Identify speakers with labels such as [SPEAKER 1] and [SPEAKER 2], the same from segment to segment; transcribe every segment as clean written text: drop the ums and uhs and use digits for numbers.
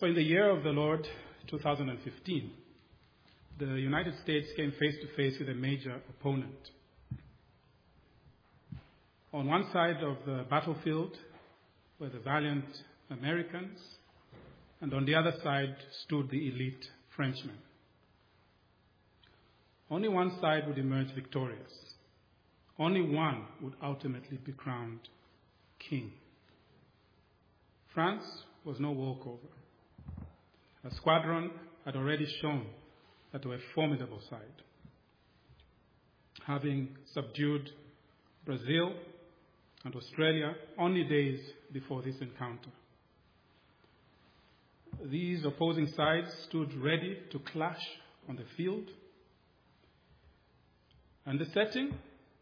[SPEAKER 1] So in the year of the Lord, 2015, the United States came face to face with a major opponent. On one side of the battlefield were the valiant Americans, and on the other side stood the elite Frenchmen. Only one side would emerge victorious. Only one would ultimately be crowned king. France was no walkover. A squadron had already shown that they were a formidable side, having subdued Brazil and Australia only days before this encounter. These opposing sides stood ready to clash on the field. And the setting?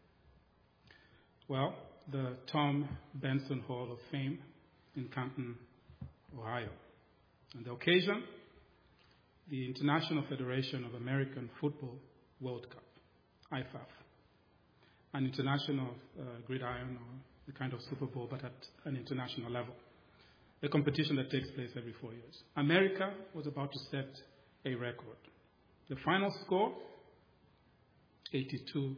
[SPEAKER 1] Well, the Tom Benson Hall of Fame in Canton, Ohio. And the occasion? The International Federation of American Football World Cup, IFAF. An international gridiron, or the kind of Super Bowl, but at an international level. A competition that takes place every 4 years. America was about to set a record. The final score, 82-0.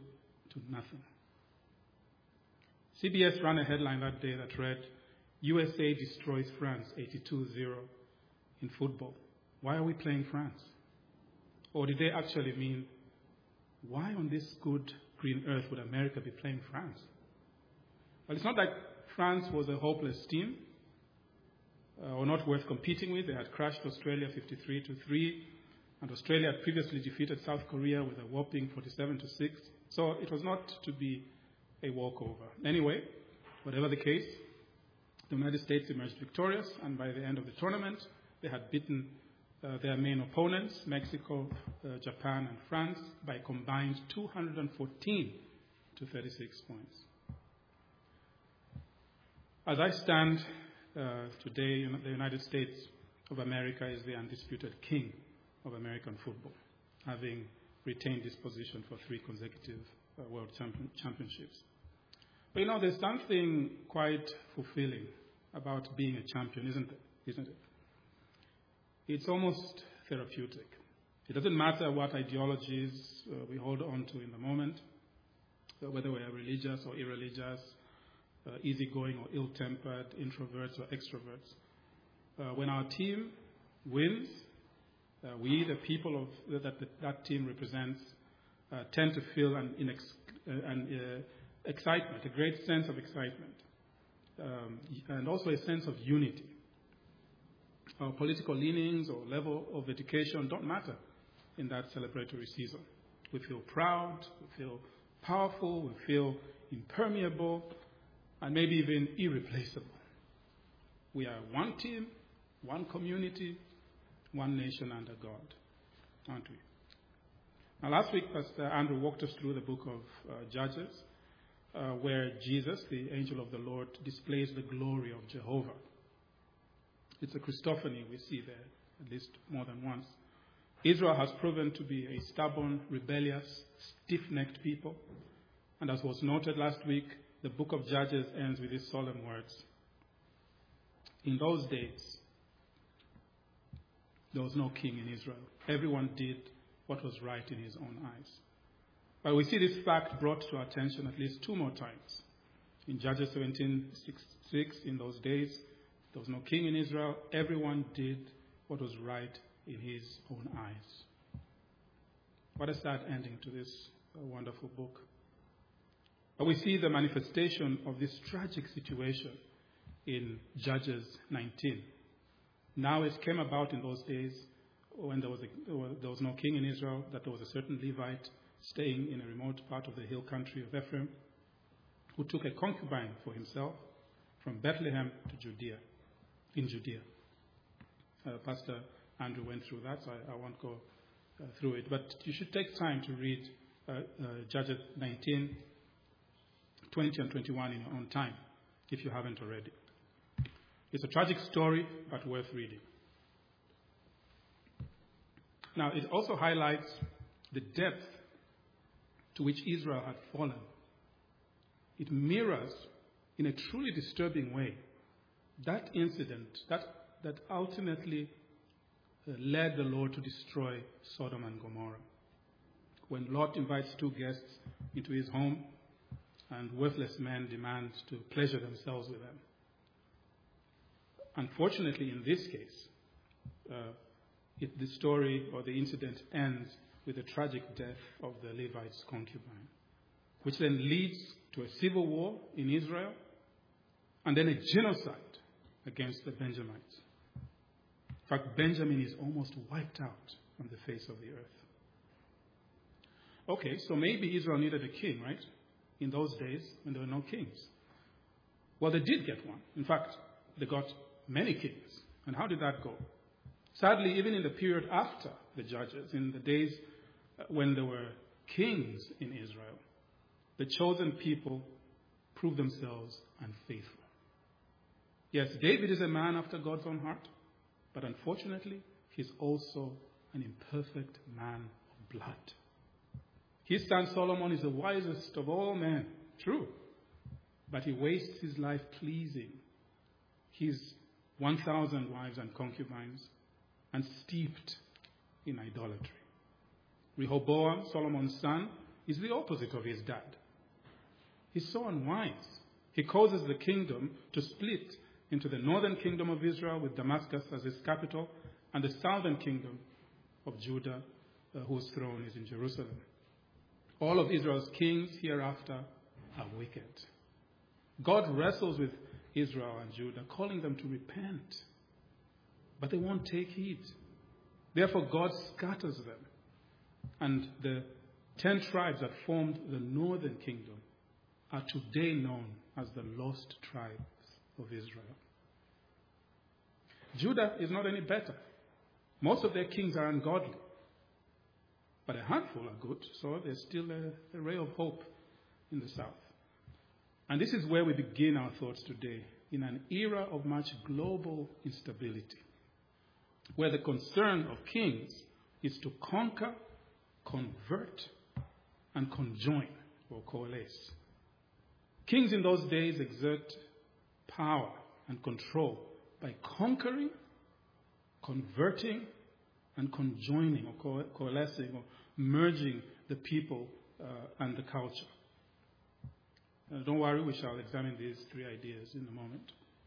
[SPEAKER 1] CBS ran a headline that day that read, USA destroys France 82-0 in football. Why are we playing France? Or did they actually mean, why on this good green earth would America be playing France? Well, it's not like France was a hopeless team or not worth competing with. They had crushed Australia 53-3, and Australia had previously defeated South Korea with a whopping 47-6. So it was not to be a walkover. Anyway, whatever the case, the United States emerged victorious, and by the end of the tournament, they had beaten their main opponents, Mexico, Japan, and France, by combined 214 to 36 points. As I stand today, the United States of America is the undisputed king of American football, having retained this position for 3 consecutive world championships. But there's something quite fulfilling about being a champion, isn't it? It's almost therapeutic. It doesn't matter what ideologies we hold on to in the moment, whether we are religious or irreligious, easygoing or ill-tempered, introverts or extroverts. When our team wins, we, the people that team represents, tend to feel an excitement, a great sense of excitement, and also a sense of unity. Our political leanings or level of education don't matter in that celebratory season. We feel proud, we feel powerful, we feel impermeable, and maybe even irreplaceable. We are one team, one community, one nation under God, aren't we? Now, last week, Pastor Andrew walked us through the book of Judges, where Jesus, the angel of the Lord, displays the glory of Jehovah. It's a Christophany we see there, at least more than once. Israel has proven to be a stubborn, rebellious, stiff-necked people. And as was noted last week, the book of Judges ends with these solemn words. In those days, there was no king in Israel. Everyone did what was right in his own eyes. But we see this fact brought to our attention at least 2 more times. In Judges 17:6, in those days, there was no king in Israel. Everyone did what was right in his own eyes. What a sad ending to this wonderful book. But we see the manifestation of this tragic situation in Judges 19. Now it came about in those days when there was no king in Israel, that there was a certain Levite staying in a remote part of the hill country of Ephraim who took a concubine for himself from Bethlehem to Judea. In Judea. Pastor Andrew went through that, so I won't go through it. But you should take time to read Judges 19, 20 and 21 in your own time, if you haven't already. It's a tragic story, but worth reading. Now, it also highlights the depth to which Israel had fallen. It mirrors, in a truly disturbing way, that incident that ultimately led the Lord to destroy Sodom and Gomorrah. When Lot invites two guests into his home and worthless men demand to pleasure themselves with them. Unfortunately, in this case, the story or the incident ends with the tragic death of the Levite's concubine, which then leads to a civil war in Israel and then a genocide against the Benjamites. In fact, Benjamin is almost wiped out from the face of the earth. Okay, so maybe Israel needed a king, right? In those days when there were no kings. Well, they did get one. In fact, they got many kings. And how did that go? Sadly, even in the period after the Judges, in the days when there were kings in Israel, the chosen people proved themselves unfaithful. Yes, David is a man after God's own heart, but unfortunately, he's also an imperfect man of blood. His son Solomon is the wisest of all men, true, but he wastes his life pleasing his 1,000 wives and concubines and steeped in idolatry. Rehoboam, Solomon's son, is the opposite of his dad. He's so unwise. He causes the kingdom to split into the northern kingdom of Israel with Damascus as its capital and the southern kingdom of Judah, whose throne is in Jerusalem. All of Israel's kings hereafter are wicked. God wrestles with Israel and Judah, calling them to repent. But they won't take heed. Therefore, God scatters them. And the 10 tribes that formed the northern kingdom are today known as the lost tribes of Israel. Judah is not any better. Most of their kings are ungodly. But a handful are good, so there's still a ray of hope in the south. And this is where we begin our thoughts today, in an era of much global instability, where the concern of kings is to conquer, convert, and conjoin or coalesce. Kings in those days exert power and control by conquering, converting, and conjoining or coalescing or merging the people and the culture. Don't worry, we shall examine these three ideas in a moment.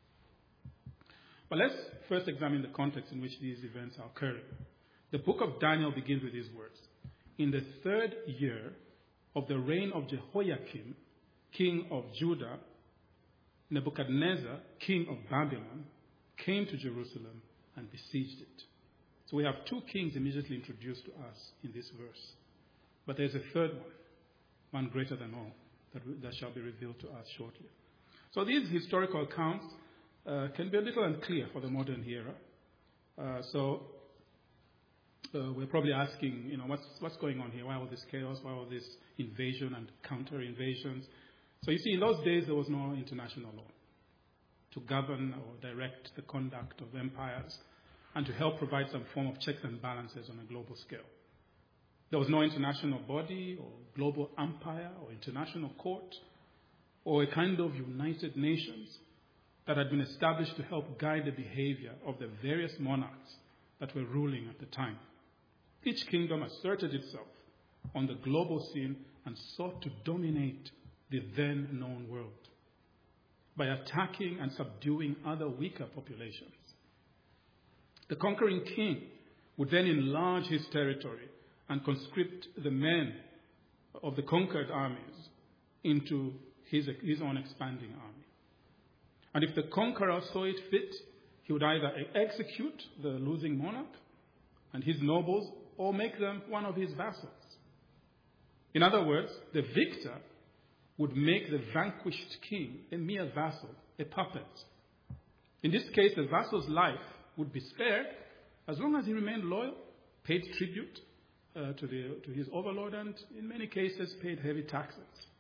[SPEAKER 1] But let's first examine the context in which these events are occurring. The book of Daniel begins with these words. In the 3rd year of the reign of Jehoiakim, king of Judah, Nebuchadnezzar, king of Babylon, came to Jerusalem and besieged it. So we have two kings immediately introduced to us in this verse. But there's a third one greater than all, that shall be revealed to us shortly. So these historical accounts can be a little unclear for the modern era. So we're probably asking, what's going on here? Why all this chaos? Why all this invasion and counter-invasions? So you see, in those days, there was no international law to govern or direct the conduct of empires and to help provide some form of checks and balances on a global scale. There was no international body or global empire or international court or a kind of United Nations that had been established to help guide the behavior of the various monarchs that were ruling at the time. Each kingdom asserted itself on the global scene and sought to dominate the then known world by attacking and subduing other weaker populations. The conquering king would then enlarge his territory and conscript the men of the conquered armies into his own expanding army. And if the conqueror saw it fit, he would either execute the losing monarch and his nobles or make them one of his vassals. In other words, the victor would make the vanquished king a mere vassal, a puppet. In this case, the vassal's life would be spared as long as he remained loyal, paid tribute to his overlord, and in many cases paid heavy taxes.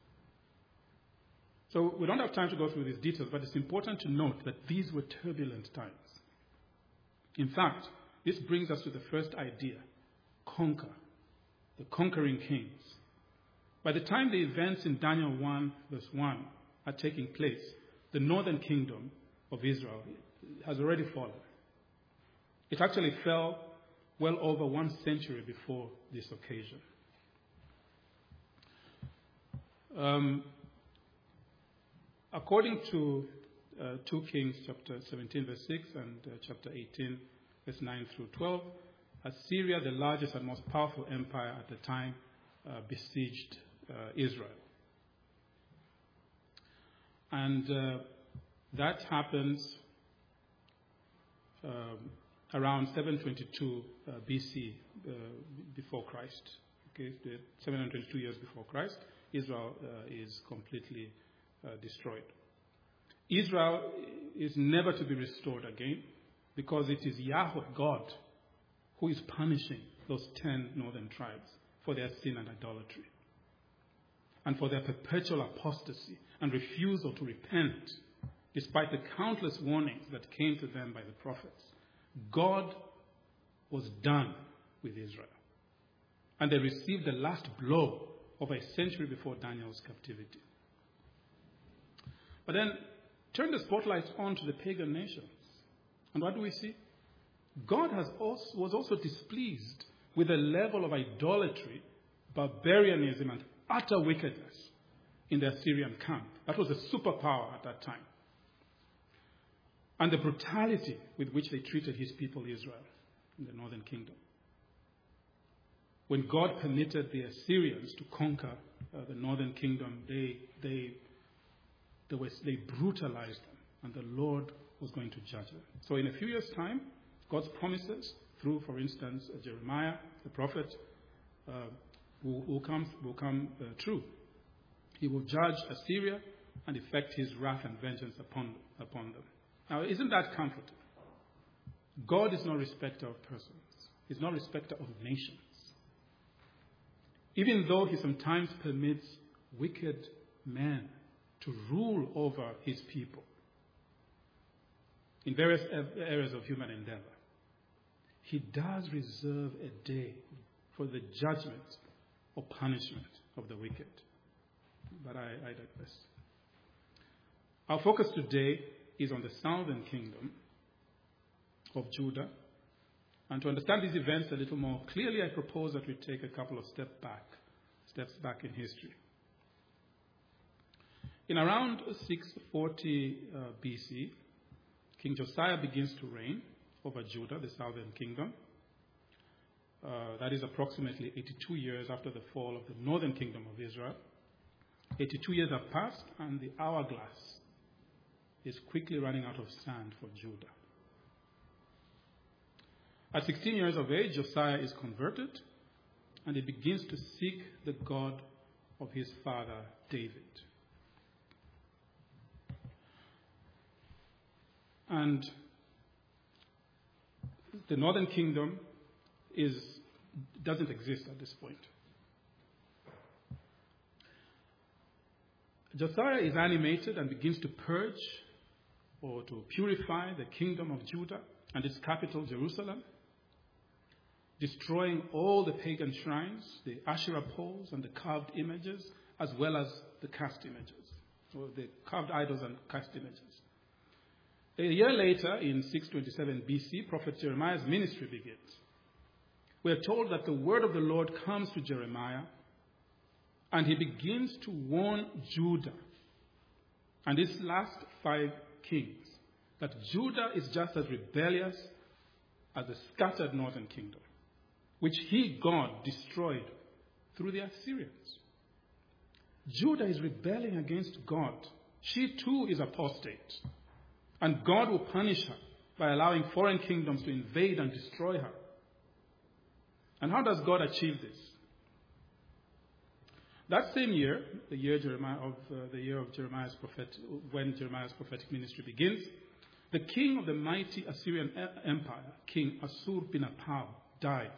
[SPEAKER 1] So we don't have time to go through these details, but it's important to note that these were turbulent times. In fact, this brings us to the first idea, conquer, the conquering kings. By the time the events in Daniel 1 verse 1 are taking place, the northern kingdom of Israel has already fallen. It actually fell well over 1 century before this occasion. According to 2 Kings chapter 17 verse 6 and chapter 18 verse 9 through 12, Assyria, the largest and most powerful empire at the time, besieged Israel. And that happens around 722 BC, before Christ. Okay, 722 years before Christ, Israel is completely destroyed. Israel is never to be restored again because it is Yahweh, God, who is punishing those 10 northern tribes for their sin and idolatry and for their perpetual apostasy and refusal to repent despite the countless warnings that came to them by the prophets. God was done with Israel. And they received the last blow of a century before Daniel's captivity. But then, turn the spotlight on to the pagan nations. And what do we see? God was also displeased with the level of idolatry, barbarianism, and utter wickedness in the Assyrian camp. That was a superpower at that time. And the brutality with which they treated his people Israel in the northern kingdom. When God permitted the Assyrians to conquer the northern kingdom, they brutalized them, and the Lord was going to judge them. So in a few years' time, God's promises through, for instance, Jeremiah, the prophet, will come true. He will judge Assyria and effect his wrath and vengeance upon them. Now, isn't that comforting? God is no respecter of persons. He's no respecter of nations. Even though he sometimes permits wicked men to rule over his people in various areas of human endeavor, he does reserve a day for the judgment or punishment of the wicked. But I digress. Our focus today is on the southern kingdom of Judah. And to understand these events a little more clearly, I propose that we take a couple of steps back in history. In around 640 BC, King Josiah begins to reign over Judah, the southern kingdom. That is approximately 82 years after the fall of the northern kingdom of Israel. 82 years have passed, and the hourglass is quickly running out of sand for Judah. At 16 years of age, Josiah is converted, and he begins to seek the God of his father David. And the northern kingdom doesn't exist at this point. Josiah is animated and begins to purge or to purify the kingdom of Judah and its capital, Jerusalem, destroying all the pagan shrines, the Asherah poles and the carved images, as well as the cast images, or the carved idols and cast images. A year later, in 627 BC, Prophet Jeremiah's ministry begins. We are told that the word of the Lord comes to Jeremiah, and he begins to warn Judah and his last 5 kings that Judah is just as rebellious as the scattered northern kingdom, which he, God, destroyed through the Assyrians. Judah is rebelling against God. She too is apostate. And God will punish her by allowing foreign kingdoms to invade and destroy her. And how does God achieve this? That same year, the year of Jeremiah's prophet, when Jeremiah's prophetic ministry begins, the king of the mighty Assyrian empire, King Assur-bin-Apal, dies.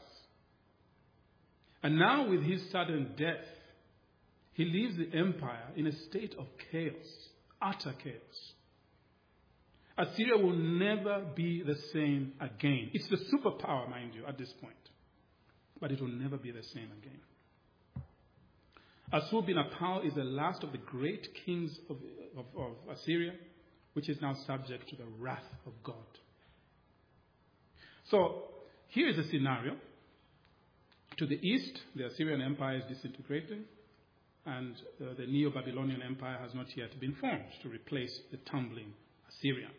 [SPEAKER 1] And now with his sudden death, he leaves the empire in a state of chaos, utter chaos. Assyria will never be the same again. It's the superpower, mind you, at this point. But it will never be the same again. Assur-bin-Apal is the last of the great kings of Assyria, which is now subject to the wrath of God. So, here is a scenario. To the east, the Assyrian Empire is disintegrating, and the Neo-Babylonian Empire has not yet been formed to replace the tumbling Assyrians.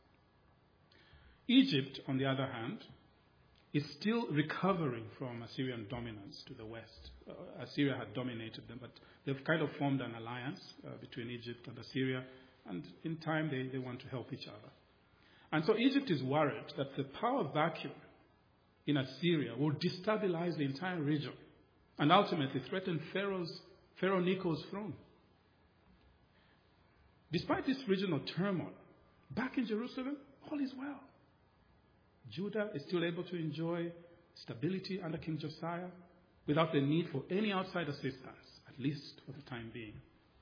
[SPEAKER 1] Egypt, on the other hand, is still recovering from Assyrian dominance to the west. Assyria had dominated them, but they've kind of formed an alliance between Egypt and Assyria, and in time they want to help each other. And so Egypt is worried that the power vacuum in Assyria will destabilize the entire region and ultimately threaten Pharaoh Necho's throne. Despite this regional turmoil, back in Jerusalem, all is well. Judah is still able to enjoy stability under King Josiah without the need for any outside assistance, at least for the time being.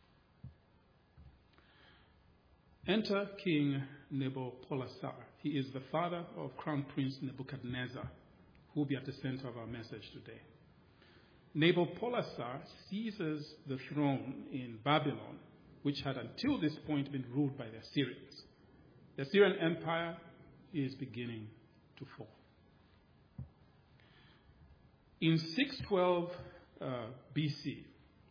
[SPEAKER 1] Enter King Nabopolassar. He is the father of Crown Prince Nebuchadnezzar, who will be at the center of our message today. Nabopolassar seizes the throne in Babylon, which had until this point been ruled by the Assyrians. The Assyrian Empire is beginning to fall. In 612 BC,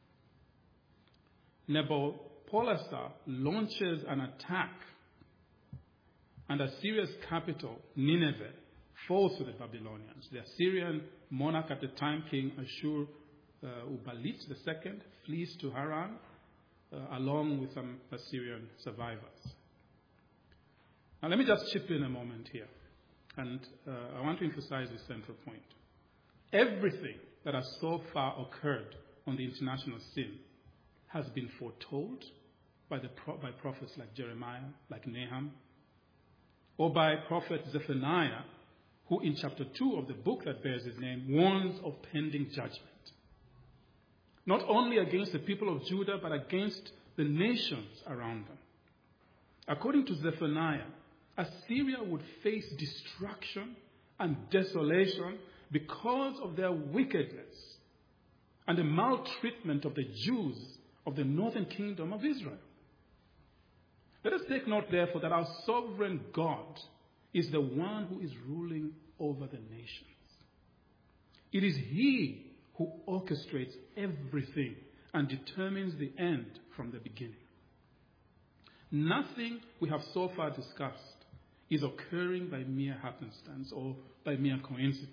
[SPEAKER 1] Nabopolassar launches an attack, and Assyria's capital, Nineveh, falls to the Babylonians. The Assyrian monarch at the time, King Ashur-uballit II, flees to Haran along with some Assyrian survivors. Now let me just chip in a moment here, and I want to emphasize this central point. Everything that has so far occurred on the international scene has been foretold by prophets like Jeremiah, like Nahum, or by prophet Zephaniah, who in chapter 2 of the book that bears his name warns of pending judgment. Not only against the people of Judah, but against the nations around them. According to Zephaniah, Assyria would face destruction and desolation because of their wickedness and the maltreatment of the Jews of the northern kingdom of Israel. Let us take note, therefore, that our sovereign God is the one who is ruling over the nations. It is He who orchestrates everything and determines the end from the beginning. Nothing we have so far discussed is occurring by mere happenstance or by mere coincidence.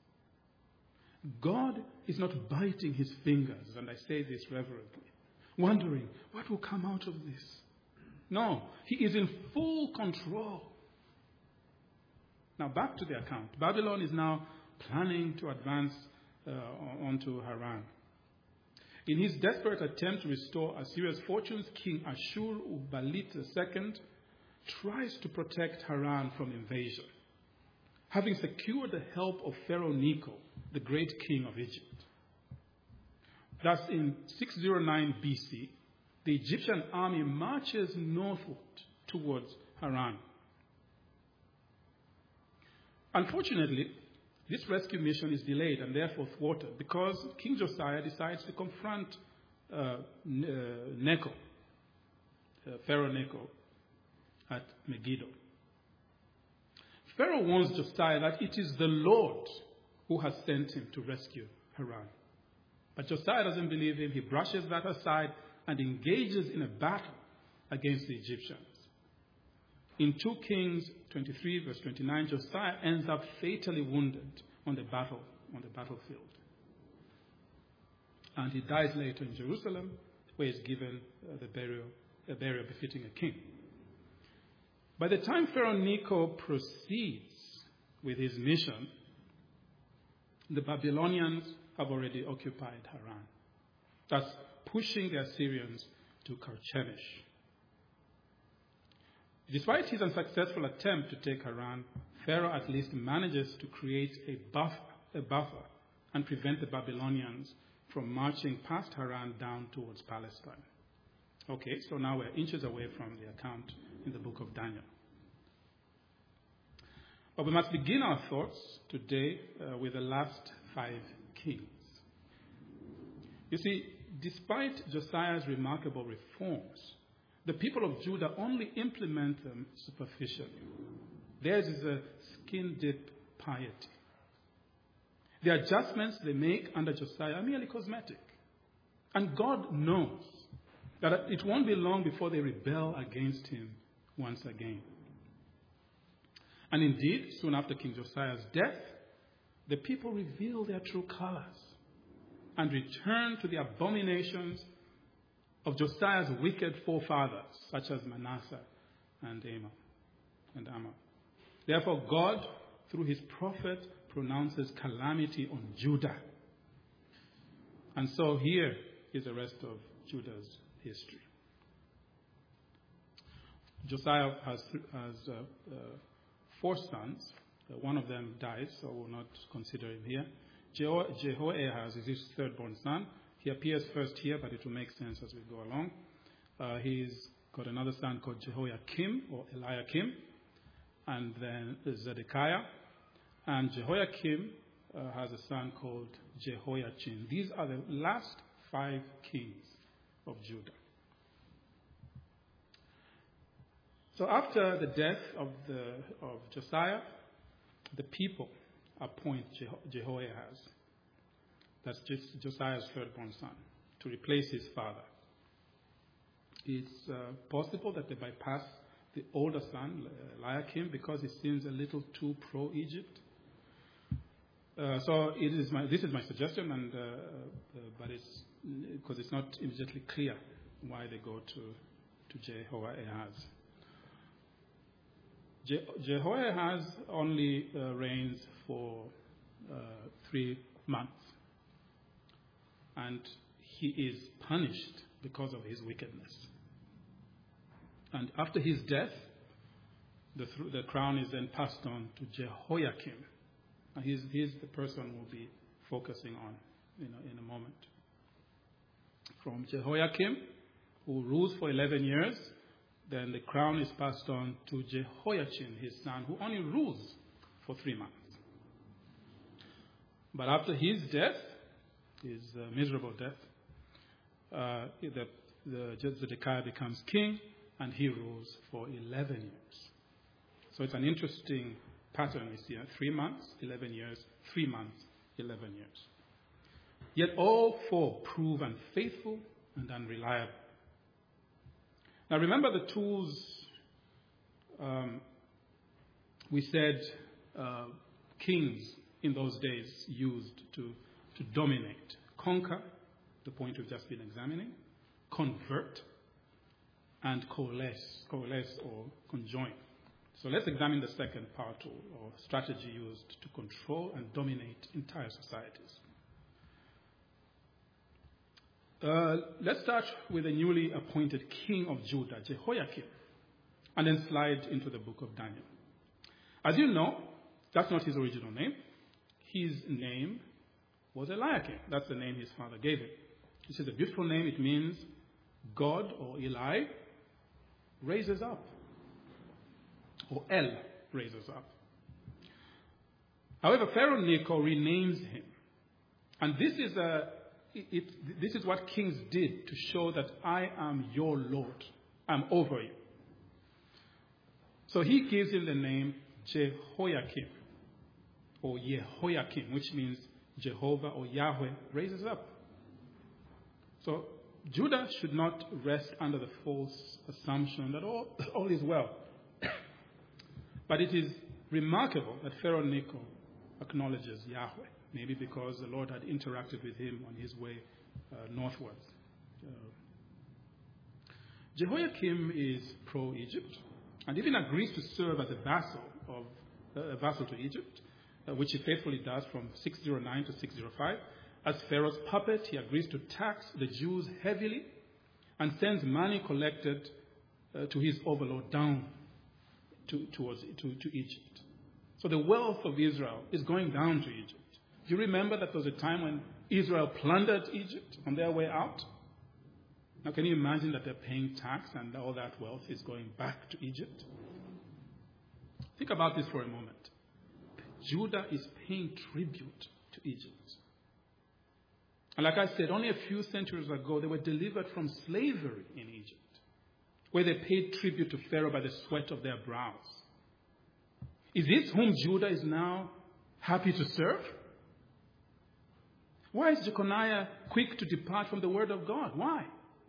[SPEAKER 1] God is not biting his fingers, and I say this reverently, wondering what will come out of this. No, he is in full control. Now back to the account. Babylon is now planning to advance onto Haran. In his desperate attempt to restore Assyria's fortunes, King Ashur-uballit II tries to protect Haran from invasion, having secured the help of Pharaoh Necho, the great king of Egypt. Thus, in 609 BC, the Egyptian army marches northward towards Haran. Unfortunately, this rescue mission is delayed and therefore thwarted because King Josiah decides to confront Necho, Pharaoh Necho, at Megiddo. Pharaoh warns Josiah that it is the Lord who has sent him to rescue Haran. But Josiah doesn't believe him. He brushes that aside and engages in a battle against the Egyptians. In 2 Kings 23, verse 29, Josiah ends up fatally wounded on the battlefield. And he dies later in Jerusalem, where he's given a burial befitting a king. By the time Pharaoh Necho proceeds with his mission, the Babylonians have already occupied Haran, thus pushing the Assyrians to Karchemish. Despite his unsuccessful attempt to take Haran, Pharaoh at least manages to create a buffer and prevent the Babylonians from marching past Haran down towards Palestine. Okay, so now we're inches away from the account in the book of Daniel. But we must begin our thoughts today with the last 5 kings. You see, despite Josiah's remarkable reforms, the people of Judah only implement them superficially. Theirs is a skin-deep piety, The adjustments they make under Josiah are merely cosmetic. And God knows that it won't be long before they rebel against him once again. And indeed, soon after King Josiah's death, the people reveal their true colors and return to the abominations of Josiah's wicked forefathers, such as Manasseh and Ammon. Therefore, God, through his prophet, pronounces calamity on Judah. And so here is the rest of Judah's history. Josiah has 4 sons. One of them dies, so we'll not consider him here. Jehoahaz is his third-born son. He appears first here, but it will make sense as we go along. He's got another son called Jehoiakim or Eliakim, and then Zedekiah. And Jehoiakim has a son called Jehoiachin. These are the last 5 kings of Judah. So after the death of Josiah, the people appoint Jehoahaz, that's just Josiah's third-born son, to replace his father. It's possible that they bypass the older son, Eliakim, because he seems a little too pro-Egypt. So this is my suggestion, and but it's because it's not immediately clear why they go to Jehoahaz. Jehoahaz only reigns for 3 months, and he is punished because of his wickedness. And after his death, the crown is then passed on to Jehoiakim. And he's the person we'll be focusing on in a moment. From Jehoiakim, who rules for 11 years, then the crown is passed on to Jehoiachin, his son, who only rules for 3 months. But after his death, his miserable death, Zedekiah becomes king, and he rules for 11 years. So it's an interesting pattern we see. 3 months, 11 years, 3 months, 11 years. Yet all 4 prove unfaithful and unreliable. Now remember the tools we said kings in those days used to dominate. Conquer, the point we've just been examining. Convert, and coalesce or conjoin. So let's examine the second power tool or strategy used to control and dominate entire societies. Let's start with the newly appointed king of Judah, Jehoiakim, and then slide into the book of Daniel. As you know, that's not his original name. His name was Eliakim. That's the name his father gave him. This is a beautiful name. It means God or Eli raises up, or El raises up. However, Pharaoh Necho renames him. And this is what kings did to show that I am your Lord. I'm over you. So he gives him the name Jehoiakim, or Yehoiakim, which means Jehovah or Yahweh raises up. So Judah should not rest under the false assumption that all is well. But it is remarkable that Pharaoh Necho acknowledges Yahweh, maybe because the Lord had interacted with him on his way northwards. Jehoiakim is pro-Egypt and even agrees to serve as a vassal to Egypt, which he faithfully does from 609 to 605. As Pharaoh's puppet, he agrees to tax the Jews heavily and sends money collected to his overlord down to Egypt. So the wealth of Israel is going down to Egypt. Do you remember that there was a time when Israel plundered Egypt on their way out? Now can you imagine that they're paying tax and all that wealth is going back to Egypt? Think about this for a moment. Judah is paying tribute to Egypt. And like I said, only a few centuries ago, they were delivered from slavery in Egypt, where they paid tribute to Pharaoh by the sweat of their brows. Is this whom Judah is now happy to serve? Why is Jeconiah quick to depart from the word of God? Why?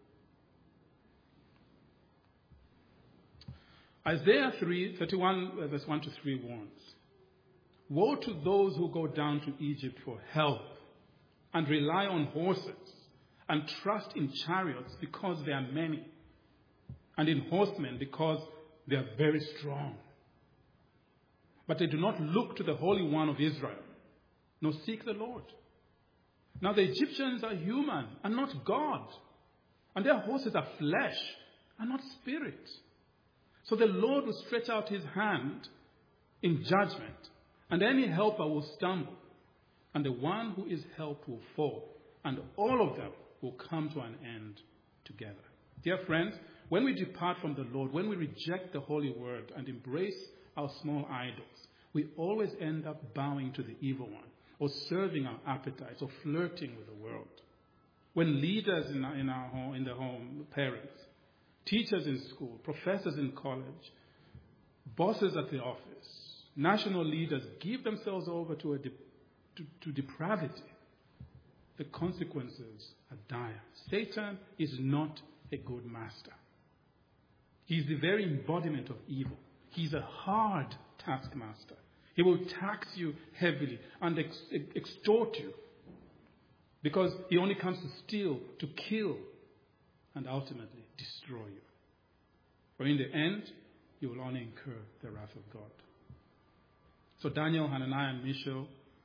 [SPEAKER 1] Isaiah 31, verse 1 to 3 warns, "Woe to those who go down to Egypt for help and rely on horses and trust in chariots because they are many, and in horsemen because they are very strong. But they do not look to the Holy One of Israel, nor seek the Lord. Now the Egyptians are human and not God, and their horses are flesh and not spirit. So the Lord will stretch out his hand in judgment, and any helper will stumble, and the one who is helped will fall, and all of them will come to an end together." Dear friends, when we depart from the Lord, when we reject the holy word and embrace our small idols, we always end up bowing to the evil one, or serving our appetites, or flirting with the world. When leaders in the home, parents, teachers in school, professors in college, bosses at the office, national leaders give themselves over to depravity, the consequences are dire. Satan is not a good master. He is the very embodiment of evil. He's a hard taskmaster. He will tax you heavily and extort you, because he only comes to steal, to kill, and ultimately destroy you. For in the end, you will only incur the wrath of God. So Daniel, Hananiah, Mishael,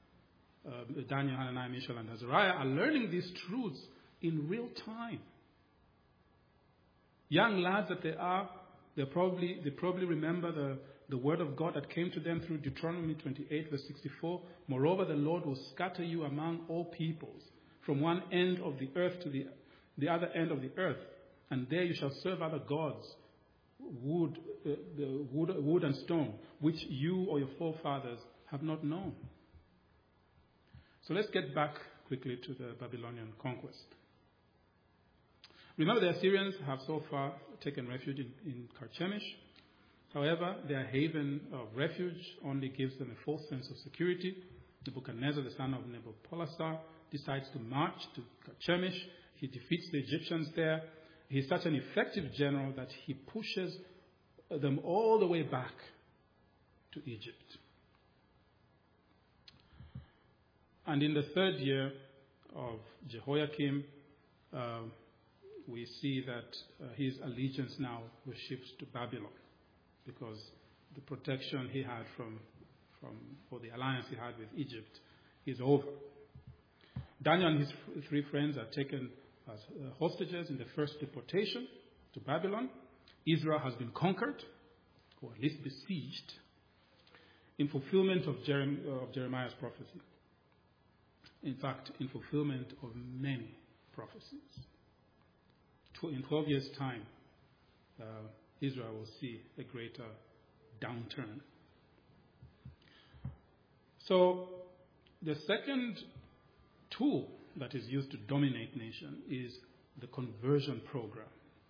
[SPEAKER 1] and Azariah are learning these truths in real time. Young lads that they are, they probably remember the word of God that came to them through Deuteronomy 28, verse 64. "Moreover, the Lord will scatter you among all peoples, from one end of the earth to the other end of the earth, and there you shall serve other gods, wood and stone, which you or your forefathers have not known." So let's get back quickly to the Babylonian conquest. Remember, the Assyrians have so far taken refuge in Carchemish. However, their haven of refuge only gives them a false sense of security. Nebuchadnezzar, the son of Nabopolassar, decides to march to Carchemish. He defeats the Egyptians there. He's such an effective general that he pushes them all the way back to Egypt. And in the third year of Jehoiakim, we see that his allegiance now shifts to Babylon, because the protection he had or the alliance he had with Egypt is over. Daniel and his three friends are taken as hostages in the first deportation to Babylon. Israel has been conquered, or at least besieged, in fulfillment of Jeremiah's prophecy. In fact, in fulfillment of many prophecies. In 12 years' time, Israel will see a greater downturn. So, the second tool that is used to dominate nation is the conversion program.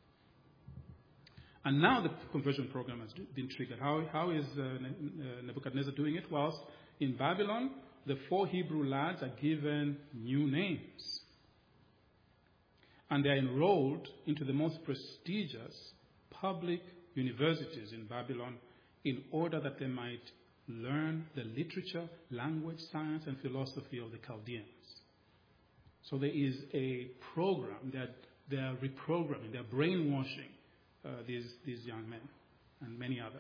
[SPEAKER 1] And now the conversion program has been triggered. How is Nebuchadnezzar doing it? Whilst in Babylon, the 4 Hebrew lads are given new names. And they are enrolled into the most prestigious public universities in Babylon in order that they might learn the literature, language, science, and philosophy of the Chaldeans. So there is a program that they are reprogramming, they are brainwashing these young men and many others.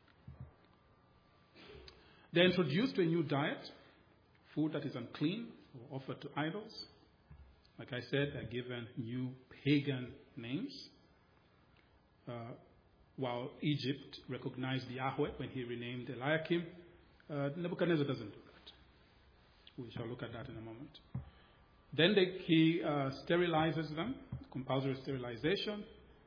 [SPEAKER 1] They are introduced to a new diet, food that is unclean or offered to idols. Like I said, they're given new pagan names. While Egypt recognized Yahweh when he renamed Eliakim, Nebuchadnezzar doesn't do that. We shall look at that in a moment. Then he sterilizes them, compulsory sterilization.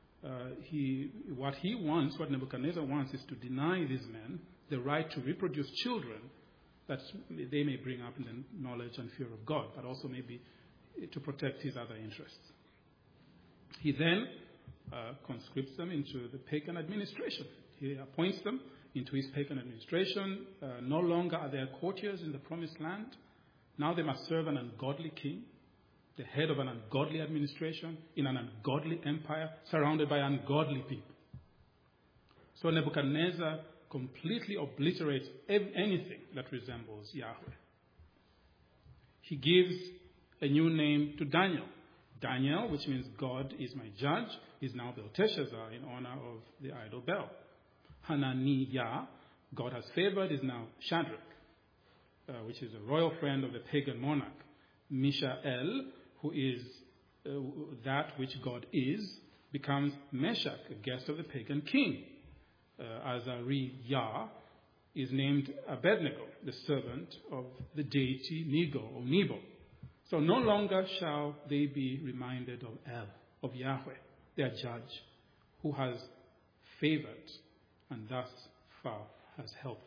[SPEAKER 1] What Nebuchadnezzar wants is to deny these men the right to reproduce children that they may bring up in the knowledge and fear of God, but also maybe to protect his other interests. He then conscripts them into the pagan administration. He appoints them into his pagan administration. No longer are there courtiers in the promised land. Now they must serve an ungodly king, the head of an ungodly administration, in an ungodly empire, surrounded by ungodly people. So Nebuchadnezzar completely obliterates anything that resembles Yahweh. He gives a new name to Daniel. Daniel, which means God is my judge, is now Belteshazzar in honor of the idol Bel. Hananiah, God has favored, is now Shadrach, which is a royal friend of the pagan monarch. Mishael, who is that which God is, becomes Meshach, a guest of the pagan king. Azariah is named Abednego, the servant of the deity Nego or Nebo. So no longer shall they be reminded of El, of Yahweh, their judge, who has favored and thus far has helped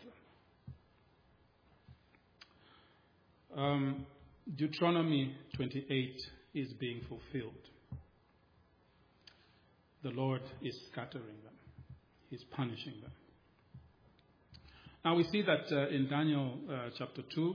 [SPEAKER 1] them. Deuteronomy 28 is being fulfilled. The Lord is scattering them. He's punishing them. Now we see that in Daniel chapter 2,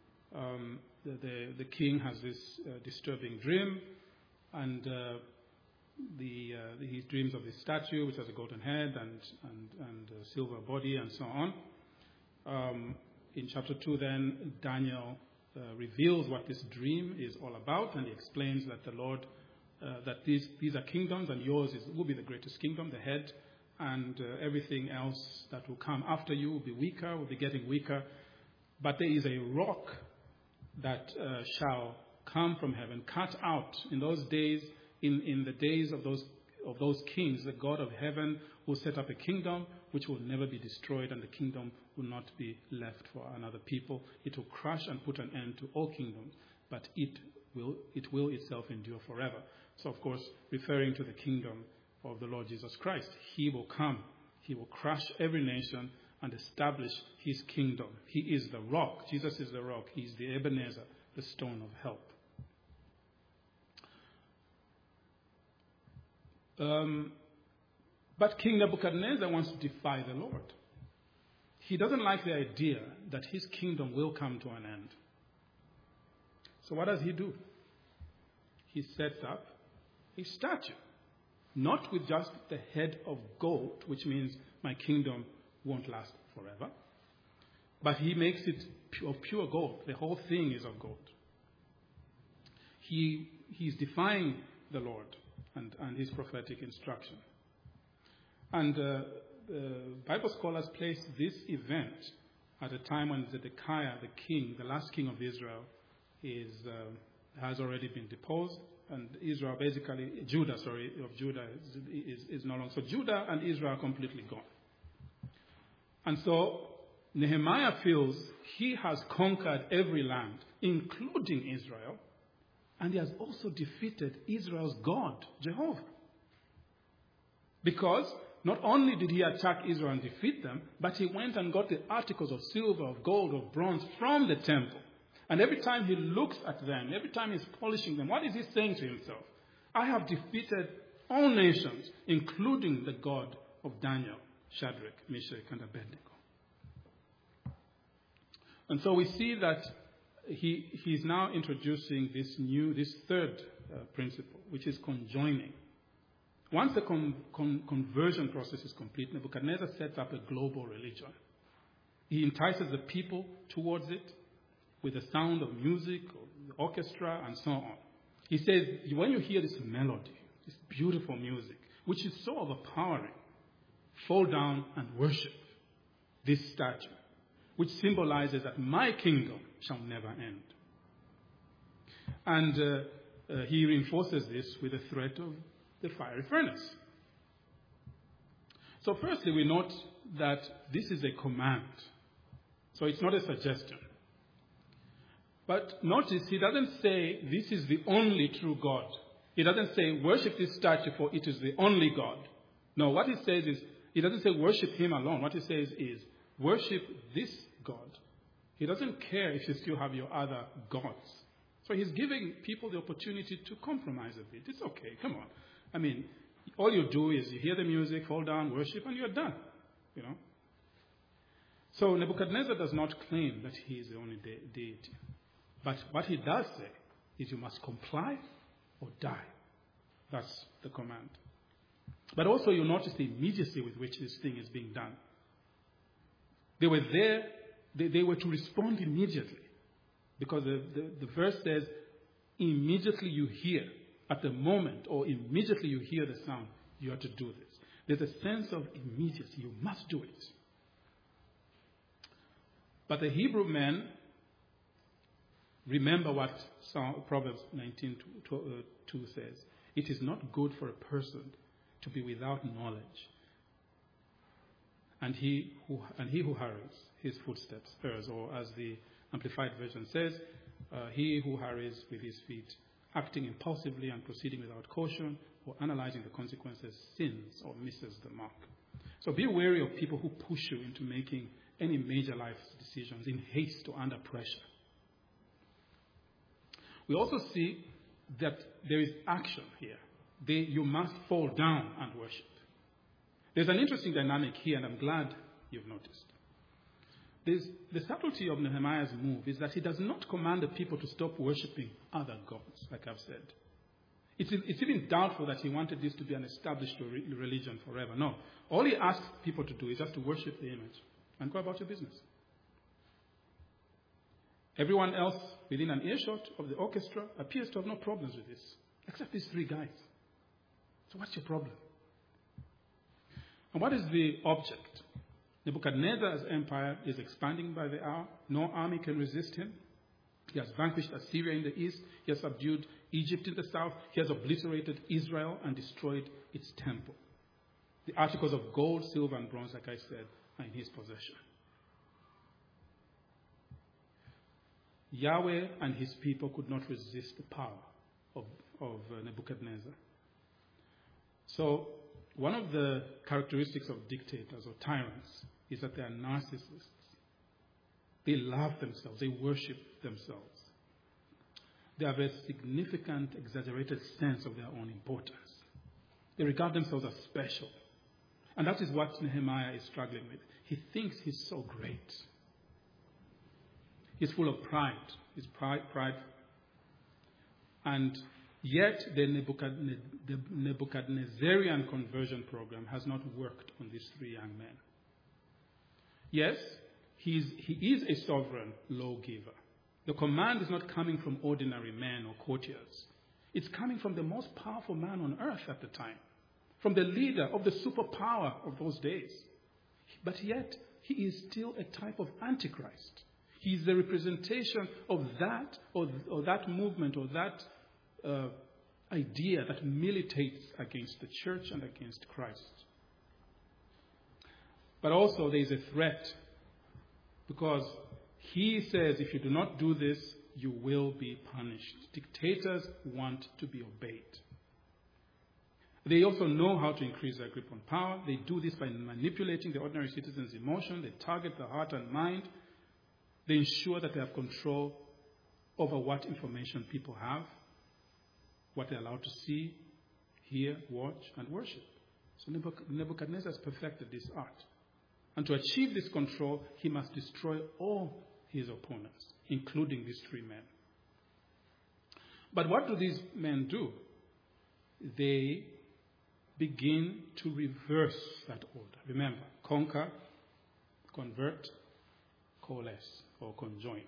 [SPEAKER 1] the king has this disturbing dream, and he dreams of this statue which has a golden head and a silver body and so on. In chapter 2 then, Daniel reveals what this dream is all about, and he explains that the Lord, that these are kingdoms, and yours will be the greatest kingdom, the head, and everything else that will come after you will be weaker, will be getting weaker. But there is a rock that shall come from heaven, cut out in those days, in the days of those kings. The God of heaven will set up a kingdom which will never be destroyed, and the kingdom will not be left for another people. It will crush and put an end to all kingdoms, but it will itself endure forever. So, of course, referring to the kingdom of the Lord Jesus Christ, he will come. He will crush every nation and establish his kingdom. He is the rock. Jesus is the rock. He is the Ebenezer, the stone of help. But King Nebuchadnezzar wants to defy the Lord. He doesn't like the idea that his kingdom will come to an end. So what does he do? He sets up a statue. Not with just the head of gold, which means my kingdom won't last forever. But he makes it of pure gold. The whole thing is of gold. He's defying the Lord and his prophetic instruction. And Bible scholars place this event at a time when Zedekiah, the king, the last king of Israel, has already been deposed. And Israel, Judah is no longer. So Judah and Israel are completely gone. And so Nehemiah feels he has conquered every land, including Israel, and he has also defeated Israel's God, Jehovah. Because not only did he attack Israel and defeat them, but he went and got the articles of silver, of gold, of bronze from the temple. And every time he looks at them, every time he's polishing them, what is he saying to himself? I have defeated all nations, including the God of Daniel, Shadrach, Meshach, and Abednego. And so we see that he's now introducing this third principle, which is conjoining. Once the conversion process is complete, Nebuchadnezzar sets up a global religion. He entices the people towards it with the sound of music, or the orchestra, and so on. He says, when you hear this melody, this beautiful music, which is so overpowering, fall down and worship this statue, which symbolizes that my kingdom shall never end. And he reinforces this with the threat of the fiery furnace. So firstly, we note that this is a command. So it's not a suggestion. But notice, he doesn't say this is the only true God. He doesn't say worship this statue for it is the only God. No, what he says is, he doesn't say worship him alone. What he says is worship this God. He doesn't care if you still have your other gods. So he's giving people the opportunity to compromise a bit. It's okay, come on. I mean, all you do is you hear the music, fall down, worship, and you're done. You know. So Nebuchadnezzar does not claim that he is the only deity. But what he does say is you must comply or die. That's the command. But also you notice the immediacy with which this thing is being done. They were there, they were to respond immediately. Because the verse says, immediately you hear, at the moment, or immediately you hear the sound, you are to do this. There's a sense of immediacy. You must do it. But the Hebrew men remember what Proverbs 19:2 says. It is not good for a person to be without knowledge. And he who hurries, his footsteps errs, or as the Amplified Version says, he who hurries with his feet, acting impulsively and proceeding without caution, or analyzing the consequences, sins or misses the mark. So be wary of people who push you into making any major life decisions in haste or under pressure. We also see that there is action here. You must fall down and worship. There's an interesting dynamic here, and I'm glad you've noticed. The subtlety of Nehemiah's move is that he does not command the people to stop worshipping other gods, like I've said. It's even doubtful that he wanted this to be an established religion forever. No. All he asks people to do is just to worship the image and go about your business. Everyone else within an earshot of the orchestra appears to have no problems with this, except these three guys. So what's your problem? And what is the object? Nebuchadnezzar's empire is expanding by the hour. No army can resist him. He has vanquished Assyria in the east. He has subdued Egypt in the south. He has obliterated Israel and destroyed its temple. The articles of gold, silver, and bronze, like I said, are in his possession. Yahweh and his people could not resist the power of Nebuchadnezzar. So, one of the characteristics of dictators or tyrants is that they are narcissists. They love themselves. They worship themselves. They have a significant, exaggerated sense of their own importance. They regard themselves as special. And that is what Nehemiah is struggling with. He thinks he's so great. He's full of pride. He's pride. And yet the Nebuchadnezzarian conversion program has not worked on these three young men. Yes, he is a sovereign lawgiver. The command is not coming from ordinary men or courtiers. It's coming from the most powerful man on earth at the time, from the leader of the superpower of those days. But yet, he is still a type of Antichrist. He is the representation of that, or that movement, or that idea that militates against the church and against Christ. But also there is a threat, because he says if you do not do this, you will be punished. Dictators want to be obeyed. They also know how to increase their grip on power. They do this by manipulating the ordinary citizen's emotion. They target the heart and mind. They ensure that they have control over what information people have, what they're allowed to see, hear, watch, and worship. So Nebuchadnezzar has perfected this art. And to achieve this control, he must destroy all his opponents, including these three men. But what do these men do? They begin to reverse that order. Remember, conquer, convert, coalesce, or conjoin.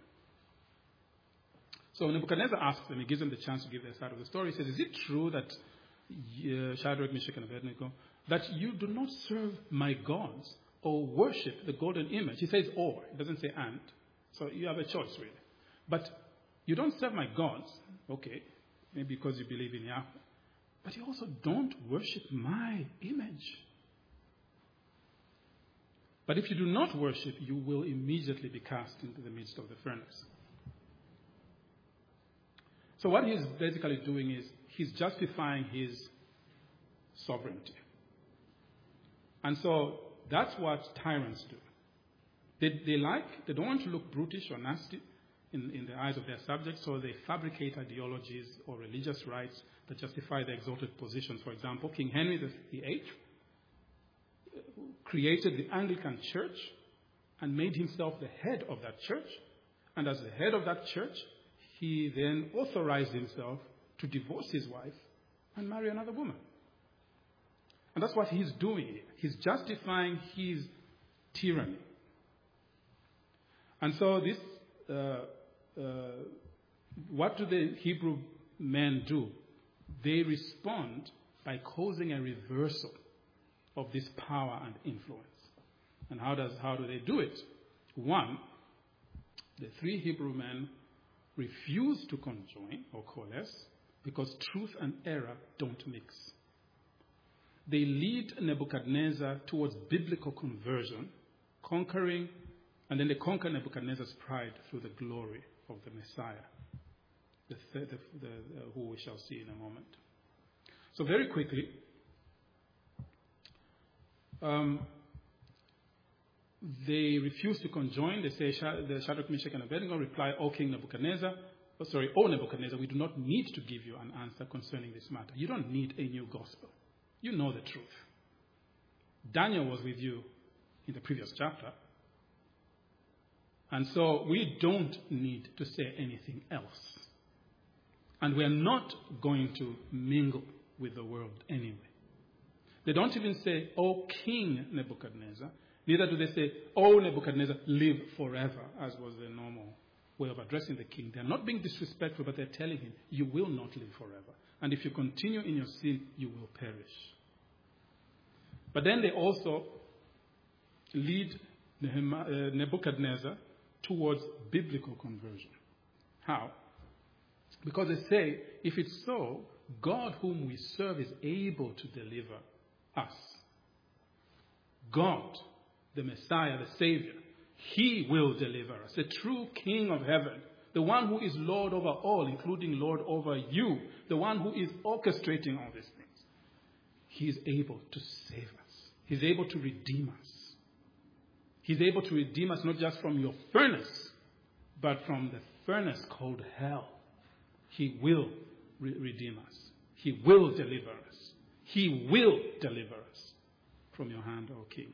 [SPEAKER 1] So Nebuchadnezzar asks them, he gives them the chance to give their side of the story. He says, is it true that Shadrach, Meshach, and Abednego, that you do not serve my gods or worship the golden image? He says or, he doesn't say and. So you have a choice, really. But you don't serve my gods, okay, maybe because you believe in Yahweh. But you also don't worship my image. But if you do not worship, you will immediately be cast into the midst of the furnace. So what he's basically doing is he's justifying his sovereignty. And so that's what tyrants do. They don't want to look brutish or nasty in the eyes of their subjects, so they fabricate ideologies or religious rites that justify their exalted positions. For example, King Henry VIII created the Anglican Church and made himself the head of that church. And as the head of that church, he then authorized himself to divorce his wife and marry another woman. And that's what he's doing here. He's justifying his tyranny. And so this, what do the Hebrew men do? They respond by causing a reversal of this power and influence. And how do they do it? One, the three Hebrew men refuse to conjoin or coalesce because truth and error don't mix. They lead Nebuchadnezzar towards biblical conversion, conquering, and then they conquer Nebuchadnezzar's pride through the glory of the Messiah, who we shall see in a moment. So very quickly, they refuse to conjoin. They say, the Shadrach, Meshach, and Abednego reply, O Nebuchadnezzar, we do not need to give you an answer concerning this matter. You don't need a new gospel. You know the truth. Daniel was with you in the previous chapter. And so we don't need to say anything else. And we are not going to mingle with the world anyway. They don't even say, O King Nebuchadnezzar. Neither do they say, O Nebuchadnezzar, live forever, as was the normal way of addressing the king. They're not being disrespectful, but they're telling him, you will not live forever. And if you continue in your sin, you will perish. But then they also lead Nebuchadnezzar towards biblical conversion. How? Because they say, if it's so, God whom we serve is able to deliver us. God, the Messiah, the Savior, He will deliver us. The true King of heaven, the one who is Lord over all, including Lord over you, the one who is orchestrating all these things. He is able to save us. He's able to redeem us. He's able to redeem us not just from your furnace, but from the furnace called hell. He will redeem us. He will deliver us. He will deliver us from your hand, O King.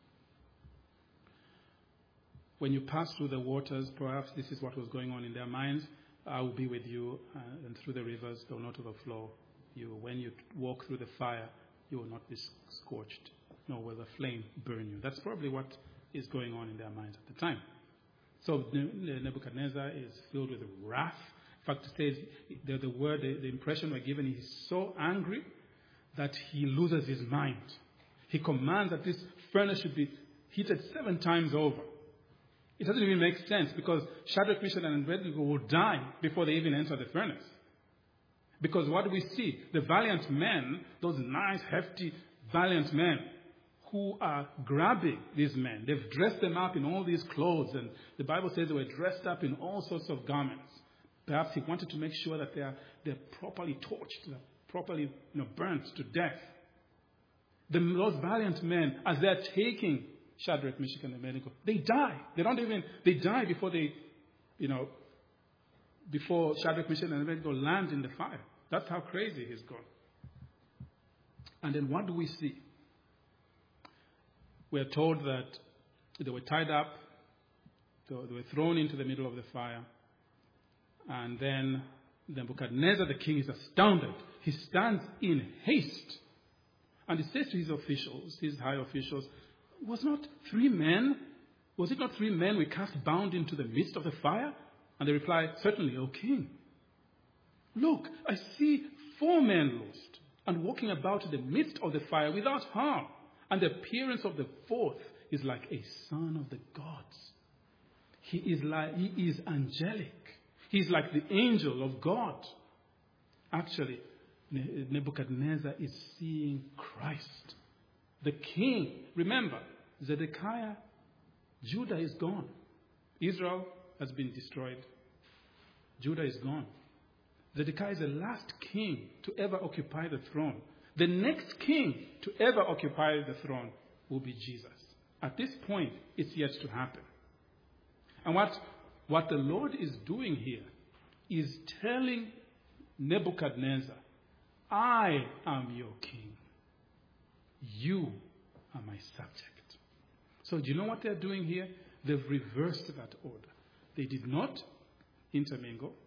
[SPEAKER 1] When you pass through the waters, perhaps this is what was going on in their minds. I will be with you, and through the rivers they will not overflow you. When you walk through the fire, you will not be scorched, nor will the flame burn you. That's probably what is going on in their minds at the time. So Nebuchadnezzar is filled with wrath. In fact, it says the impression we're given, he's so angry that he loses his mind. He commands that this furnace should be heated 7 times over. It doesn't even make sense because Shadrach, Meshach, and Abednego will die before they even enter the furnace. Because what do we see? The valiant men, those nice, hefty, valiant men who are grabbing these men. They've dressed them up in all these clothes, and the Bible says they were dressed up in all sorts of garments. Perhaps he wanted to make sure that they're properly torched, they're properly burnt to death. Those valiant men, as they're taking Shadrach, Meshach, and Abednego, they die. They die before before Shadrach, Meshach, and Abednego land in the fire. That's how crazy he's gone. And then what do we see? We are told that they were tied up, they were thrown into the middle of the fire, and then Nebuchadnezzar, the king, is astounded. He stands in haste, and he says to his officials, his high officials, was it not 3 men we cast bound into the midst of the fire? And they replied, certainly, O king. Look, I see 4 men loosed and walking about in the midst of the fire without harm. And the appearance of the 4th is like a son of the gods. He is angelic. He's like the angel of God. Actually, Nebuchadnezzar is seeing Christ. The king, remember, Zedekiah, Judah is gone. Israel has been destroyed. Judah is gone. Zedekiah is the last king to ever occupy the throne. The next king to ever occupy the throne will be Jesus. At this point, it's yet to happen. And what the Lord is doing here is telling Nebuchadnezzar, I am your king. You are my subject. So do you know what they're doing here? They've reversed that order. They did not intermingle.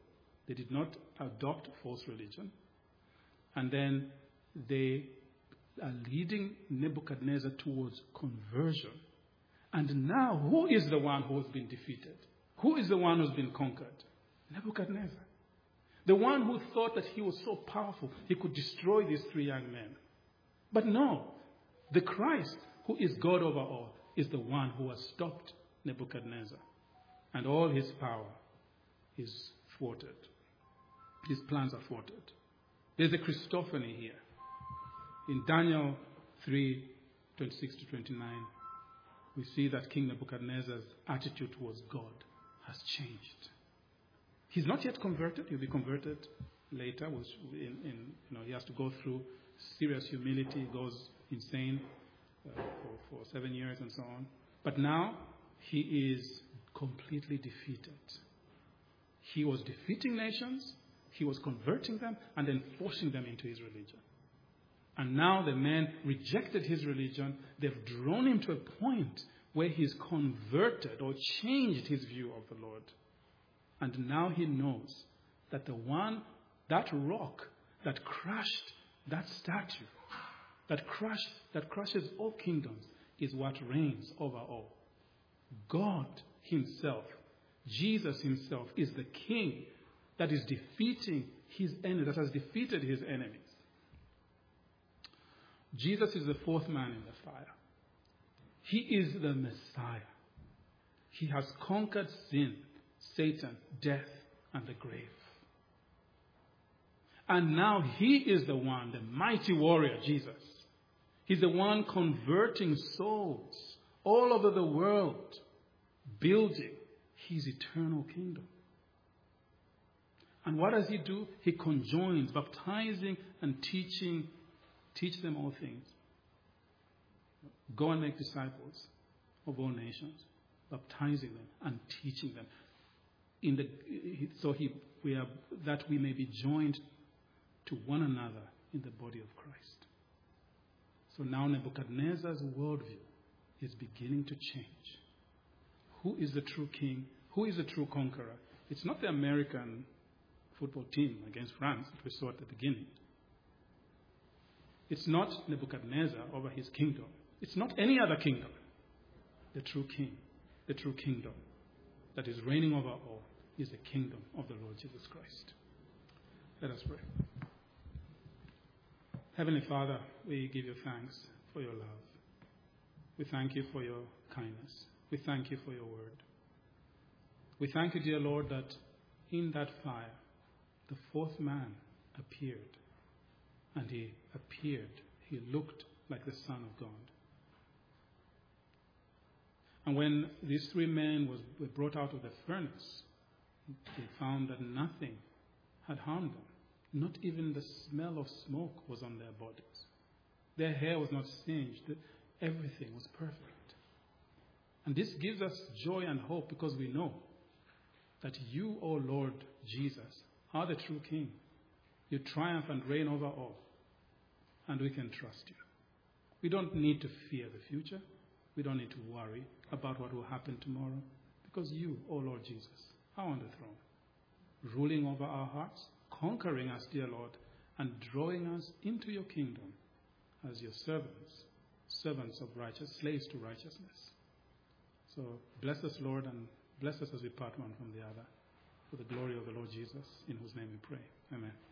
[SPEAKER 1] They did not adopt false religion. And then they are leading Nebuchadnezzar towards conversion. And now, who is the one who has been defeated? Who is the one who has been conquered? Nebuchadnezzar. The one who thought that he was so powerful, he could destroy these three young men. But no, the Christ, who is God over all, is the one who has stopped Nebuchadnezzar. And all his power is thwarted. His plans are thwarted. There's a Christophany here. In Daniel 3:26 to 29, we see that King Nebuchadnezzar's attitude towards God has changed. He's not yet converted. He'll be converted later. He has to go through serious humility. He goes insane for 7 years and so on. But now he is completely defeated. He was defeating nations. He was converting them and then forcing them into his religion. And now the men rejected his religion. They've drawn him to a point where he's converted or changed his view of the Lord. And now he knows that that rock that crushed that statue, that crushes all kingdoms, is what reigns over all. God himself, Jesus himself, is the king that is defeating his enemy, that has defeated his enemies. Jesus is the fourth man in the fire. He is the Messiah. He has conquered sin, Satan, death, and the grave. And now he is the one, the mighty warrior, Jesus. He's the one converting souls all over the world, building his eternal kingdom. And what does he do? He conjoins, baptizing and teach them all things. Go and make disciples of all nations, baptizing them and teaching them. That we may be joined to one another in the body of Christ. So now Nebuchadnezzar's worldview is beginning to change. Who is the true king? Who is the true conqueror? It's not the American football team against France that we saw at the beginning. It's not Nebuchadnezzar over his kingdom. It's not any other kingdom. The true king, the true kingdom that is reigning over all is the kingdom of the Lord Jesus Christ. Let us pray. Heavenly Father, we give you thanks for your love. We thank you for your kindness. We thank you for your word. We thank you, dear Lord, that in that fire, the fourth man appeared. And he appeared. He looked like the Son of God. And when these three men were brought out of the furnace, they found that nothing had harmed them. Not even the smell of smoke was on their bodies. Their hair was not singed. Everything was perfect. And this gives us joy and hope because we know that you, O Lord Jesus, are the true King. You triumph and reign over all. And we can trust you. We don't need to fear the future. We don't need to worry about what will happen tomorrow. Because you, O Lord Jesus, are on the throne, ruling over our hearts, conquering us, dear Lord, and drawing us into your kingdom as your servants of righteousness, slaves to righteousness. So bless us, Lord, and bless us as we part one from the other. For the glory of the Lord Jesus, in whose name we pray. Amen.